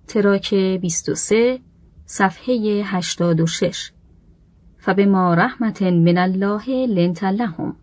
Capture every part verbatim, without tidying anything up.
تراک بیست و سه صفحه هشتاد و شش. فبما رحمت من الله لنت لهم.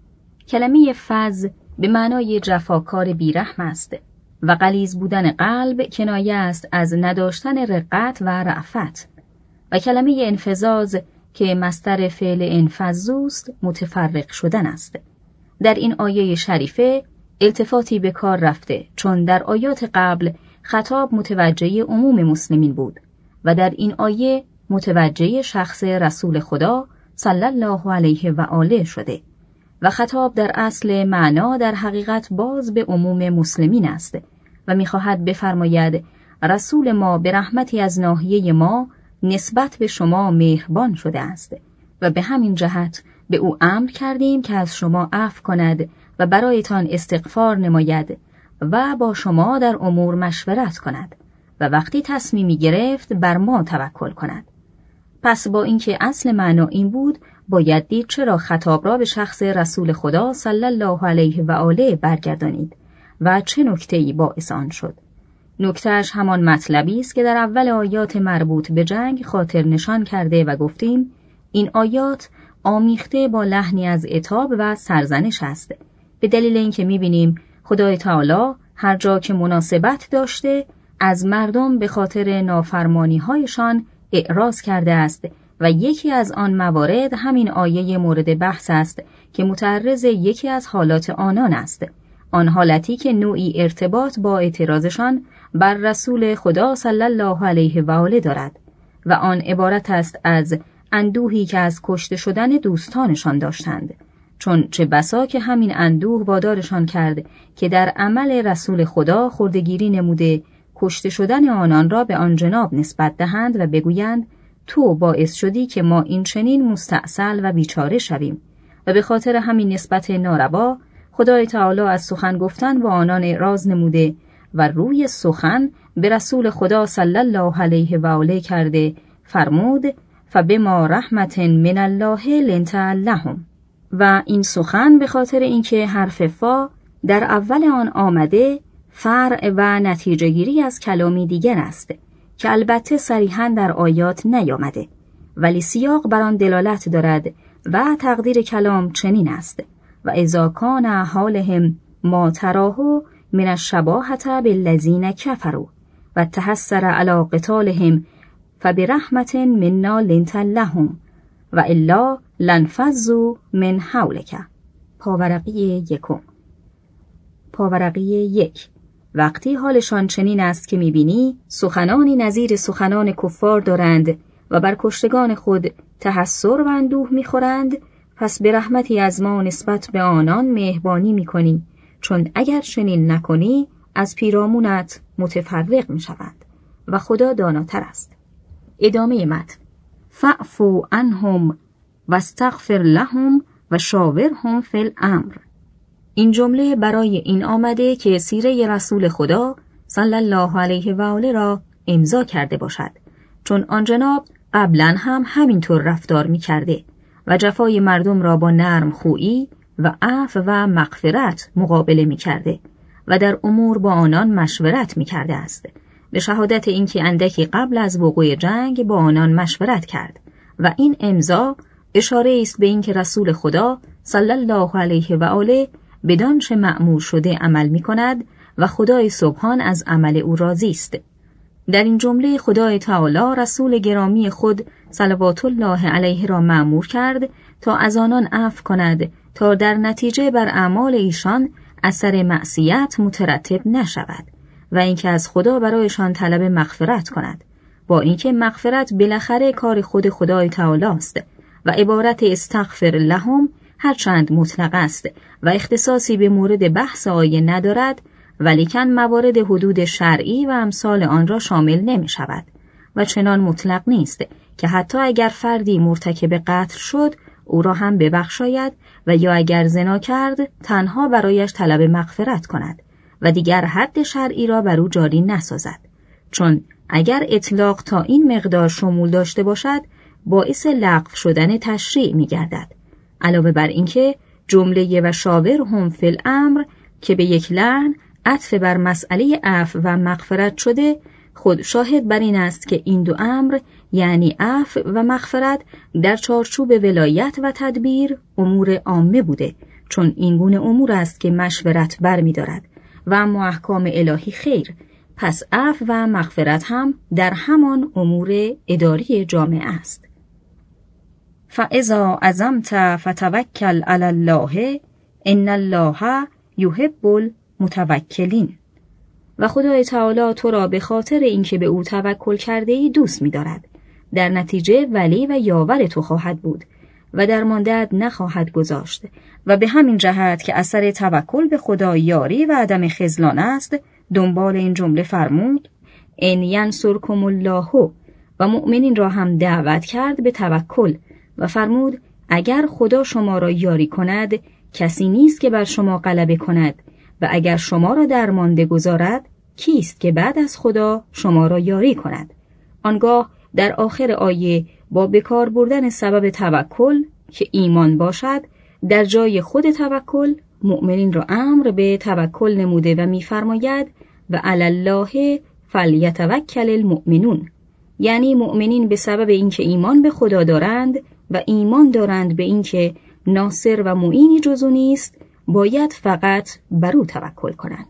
کلمه فظ به معنای جفاکار بیرحم است و غلیظ بودن قلب کنایه است از نداشتن رقت و رأفت، و کلمه انفزاز که مصدر فعل انفزوست متفرق شدن است. در این آیه شریفه التفاتی به کار رفته، چون در آیات قبل خطاب متوجه عموم مسلمین بود و در این آیه متوجه شخص رسول خدا صلی الله علیه و آله شده و خطاب در اصل معنا در حقیقت باز به عموم مسلمین است و می‌خواهد بفرماید رسول ما به رحمتی از ناحیه ما نسبت به شما مهربان شده است و به همین جهت به او امر کردیم که از شما عفو کند و برایتان استغفار نماید و با شما در امور مشورت کند و وقتی تصمیمی گرفت بر ما توکل کند. پس با اینکه اصل معنا این بود، باید دید چرا خطاب را به شخص رسول خدا صلی الله علیه و آله برگردانید و چه نکته‌ای باعث آن شد. نکتهش همان مطلبی است که در اول آیات مربوط به جنگ خاطر نشان کرده و گفتیم این آیات آمیخته با لحنی از عتاب و سرزنش است، به دلیل اینکه می‌بینیم خدای تعالی هر جا که مناسبت داشته از مردم به خاطر نافرمانی‌هایشان اعراض کرده است و یکی از آن موارد همین آیه مورد بحث است که متعرض یکی از حالات آنان است، آن حالتی که نوعی ارتباط با اعتراضشان بر رسول خدا صلی الله علیه و آله دارد و آن عبارت است از اندوهی که از کشته شدن دوستانشان داشتند، چون چه بسا که همین اندوه وادارشان کرد که در عمل رسول خدا خردگیری نموده کشته شدن آنان را به آن جناب نسبت دهند و بگویند تو باعث شدی که ما این چنین مستعسل و بیچاره شویم، و به خاطر همین نسبت ناروا خدای تعالی از سخن گفتن با آنان اعراض نموده و روی سخن به رسول خدا صلی الله علیه و آله کرده فرمود فبما رحمت من الله لنت لهم. و این سخن به خاطر اینکه حرف فا در اول آن آمده فرع و نتیجه گیری از کلامی دیگر است که البته صریحاً در آیات نیامده، ولی سیاق بر آن دلالت دارد و تقدیر کلام چنین است و اذا کان حالهم ما تراه من الشباهة بالذین کفروا و تحسر علی قتالهم فبرحمت منا لنت لهم و الا لنفضوا من حولک. پاورقی یکم. پاورقی یک. وقتی حالشان چنین است که می‌بینی سخنانی نظیر سخنان کفار دارند و بر کشتگان خود تحسر و اندوه می‌خورند، پس به رحمتی از ما نسبت به آنان مهربانی می‌کنی، چون اگر چنین نکنی از پیرامونت متفرق می‌شوند و خدا داناتر است. ادامه متن. فاعفو عنهم واستغفر لهم و شاورهم فی الامر. این جمله برای این آمده که سیره رسول خدا صلی الله علیه و آله را امضا کرده باشد، چون آن جناب قبلا هم همینطور رفتار می کرده و جفای مردم را با نرم خویی و عفو و مغفرت مقابله می کرده و در امور با آنان مشورت می کرده است، به شهادت اینکه اندکی قبل از وقوع جنگ با آنان مشورت کرد و این امضا اشاره است به اینکه رسول خدا صلی الله علیه و آله بدان چه مأمور شده عمل می کند و خدای سبحان از عمل او راضی است. در این جمله خدای تعالی رسول گرامی خود صلوات الله علیه را مأمور کرد تا از آنان عفو کند تا در نتیجه بر اعمال ایشان اثر معصیت مترتب نشود و اینکه از خدا برایشان طلب مغفرت کند، با اینکه مغفرت بالاخره کار خود خدای تعالی است و عبارت استغفر لهم هرچند مطلق است و اختصاصی به مورد بحث آیه ندارد، ولیکن موارد حدود شرعی و امثال آن را شامل نمی شود و چنان مطلق نیست که حتی اگر فردی مرتکب قتل شد او را هم ببخشاید و یا اگر زنا کرد تنها برایش طلب مغفرت کند و دیگر حد شرعی را بر او جاری نسازد، چون اگر اطلاق تا این مقدار شمول داشته باشد باعث لغو شدن تشریع می گردد. علاوه بر اینکه جمله و شاورهم فی الامر که به یک لحن عطف بر مسئله عفو و مغفرت شده خود شاهد بر این است که این دو امر یعنی عفو و مغفرت در چارچوب ولایت و تدبیر امور عامه بوده، چون این گونه امور است که مشورت برمی دارد و اما احکام الهی خیر، پس عفو و مغفرت هم در همان امور اداری جامعه است. فاذا عزمت فتوکل علی الله ان الله یحب المتوکلین. و خدای تعالی تو را به خاطر اینکه به او توکل کرده ای دوست می دارد. در نتیجه ولی و یاور تو خواهد بود و درمانده‌ات نخواهد گذاشت و به همین جهت که اثر توکل به خدا یاری و عدم خذلان است، دنبال این جمله فرمود ان ینصرکم الله و مؤمنین را هم دعوت کرد به توکل و فرمود اگر خدا شما را یاری کند کسی نیست که بر شما غلبه کند و اگر شما را درمانده گذارد کیست که بعد از خدا شما را یاری کند. آنگاه در آخر آیه با بکار بردن سبب توکل که ایمان باشد در جای خود توکل مؤمنین را امر به توکل نموده و می‌فرماید و علی الله فلیتوکل المؤمنون، یعنی مؤمنین به سبب اینکه ایمان به خدا دارند و ایمان دارند به اینکه ناصر و معینی جز او نیست باید فقط بر او توکل کنند.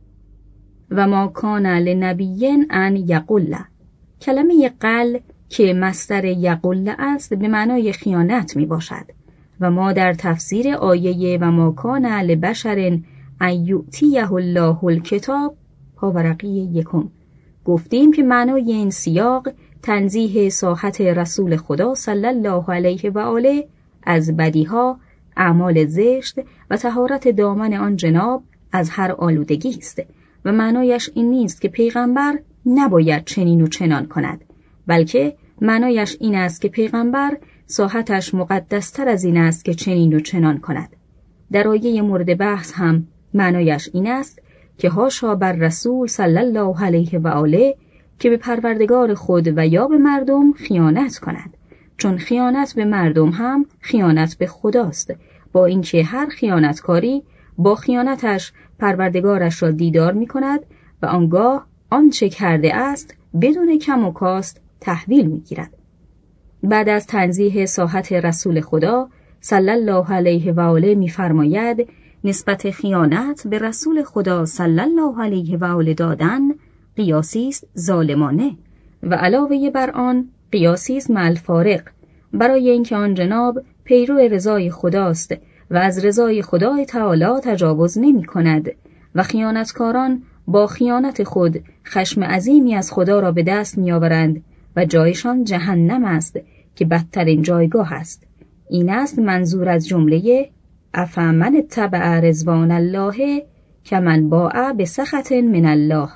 و ما کان لنبی ان یقل، کلمه قل که مصدر یقل است به معنای خیانت می باشد و ما در تفسیر آیه و ما کان لبشر ان یؤتیه الله الکتاب پاورقی یکم گفتیم که معنای این سیاق تنزیه ساحت رسول خدا صلی الله علیه و آله از بدیها، اعمال زشت و طهارت دامن آن جناب از هر آلودگی است و معنایش این نیست که پیغمبر نباید چنین و چنان کند، بلکه معنایش این است که پیغمبر ساحتش مقدستر از این است که چنین و چنان کند. در آیه مورد بحث هم معنایش این است که حاشا بر رسول صلی الله علیه و آله که به پروردگار خود و یا به مردم خیانت کند، چون خیانت به مردم هم خیانت به خداست، با اینکه هر خیانتکاری با خیانتش پروردگارش را دیدار می کند و آنگاه آنچه کرده است بدون کم و کاست تحویل می گیرد. بعد از تنزیه ساحت رسول خدا صلی الله علیه و آله می فرماید نسبت خیانت به رسول خدا صلی الله علیه و آله دادن قیاسی است ظالمانه و علاوه بر آن قیاسی است مع الفارق، برای اینکه آن جناب پیرو رضای خداست و از رضای خدای تعالی تجاوز نمی کند و خیانتکاران با خیانت خود خشم عظیمی از خدا را به دست می آورند و جایشان جهنم است که بدترین جایگاه است. این است منظور از جمله افمن اتبع رضوان الله کمن باع بسخط من الله.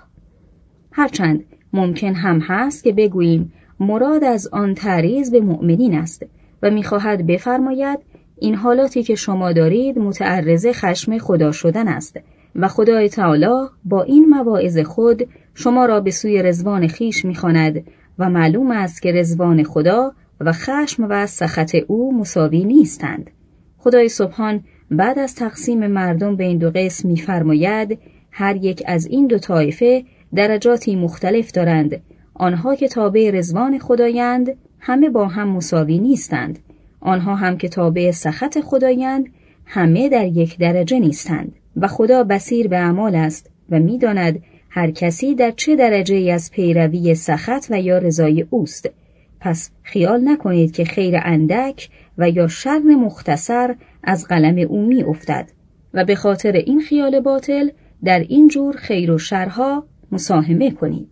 هرچند ممکن هم هست که بگوییم مراد از آن تعریض به مؤمنین است و می‌خواهد بفرماید این حالاتی که شما دارید متعرض خشم خدا شدن است و خدای تعالی با این مواعظ خود شما را به سوی رضوان خیش می‌خواند و معلوم است که رضوان خدا و خشم و سخط او مساوی نیستند. خدای سبحان بعد از تقسیم مردم به این دو قسم می‌فرماید هر یک از این دو طایفه درجاتی مختلف دارند. آنها که تابع رضوان خدایند همه با هم مساوی نیستند، آنها هم که تابع سخط خدایند همه در یک درجه نیستند و خدا بصیر به اعمال است و می‌داند هر کسی در چه درجه‌ای از پیروی سخط و یا رضای اوست. پس خیال نکنید که خیر اندک و یا شر مختصر از قلم او می افتد و به خاطر این خیال باطل در این جور خیر و شرها مساهمه کنید.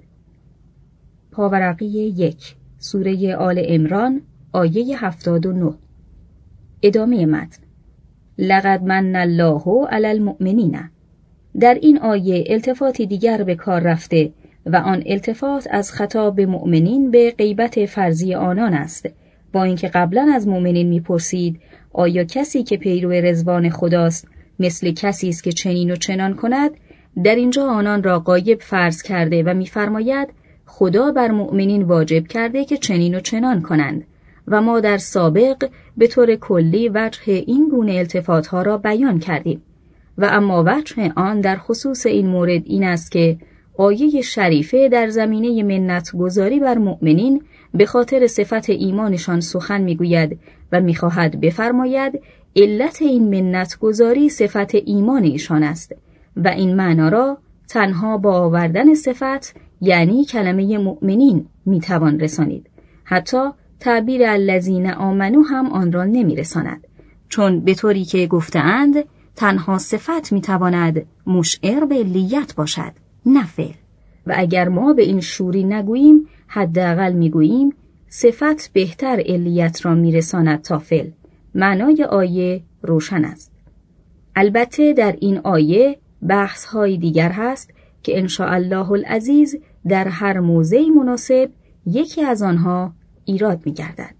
پاورقی یک سوره آل عمران آیه هفتاد و نه. ادامه متن. لقد من الله علی المؤمنین. در این آیه التفاتی دیگر به کار رفته و آن التفات از خطاب مؤمنین به غیبت فرضی آنان است، با اینکه قبلا از مؤمنین میپرسید آیا کسی که پیرو رضوان خداست مثل کسی است که چنین و چنان کند، در اینجا آنان را غایب فرض کرده و میفرماید خدا بر مؤمنین واجب کرده که چنین و چنان کنند و ما در سابق به طور کلی وجه این گونه التفات ها را بیان کردیم و اما وجه آن در خصوص این مورد این است که آیه شریفه در زمینه منتگذاری بر مؤمنین به خاطر صفت ایمانشان سخن میگوید و میخواهد بفرماید علت این منتگذاری صفت ایمان ایشان است و این معنا را تنها با آوردن صفت یعنی کلمه مؤمنین میتوان رسانید. حتی تعبیر الذین آمنو هم آن را نمیرساند، چون به طوری که گفته‌اند تنها صفت میتواند مشعر به علیت باشد، نه فعل. و اگر ما به این شوری نگوییم، حداقل میگوییم صفت بهتر علیت را میرساند تا فعل. معنای آیه روشن است. البته در این آیه بحث های دیگر هست که ان شاء الله العزیز در هر موضعی مناسب یکی از آنها ایراد می‌گردد.